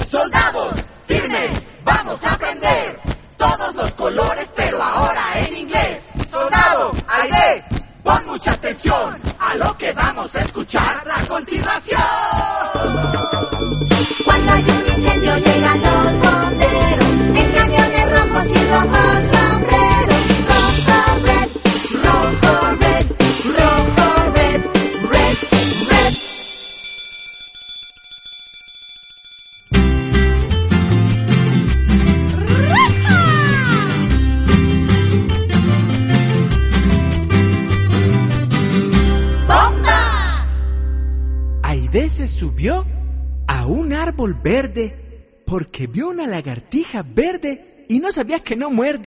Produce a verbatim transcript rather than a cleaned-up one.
Soldados, firmes, vamos a aprender todos los colores, pero ahora en inglés. Soldado, aire, pon mucha atención a lo que vamos a escuchar a continuación. Cuando hay un incendio llegan los bomberos en camiones rojos y rojos sombreros. Rojo, red, rojo, red, rojo, red, red, red. ¡Bomba! Aide se subió a un árbol verde porque vio una lagartija verde y no sabía que no muerde.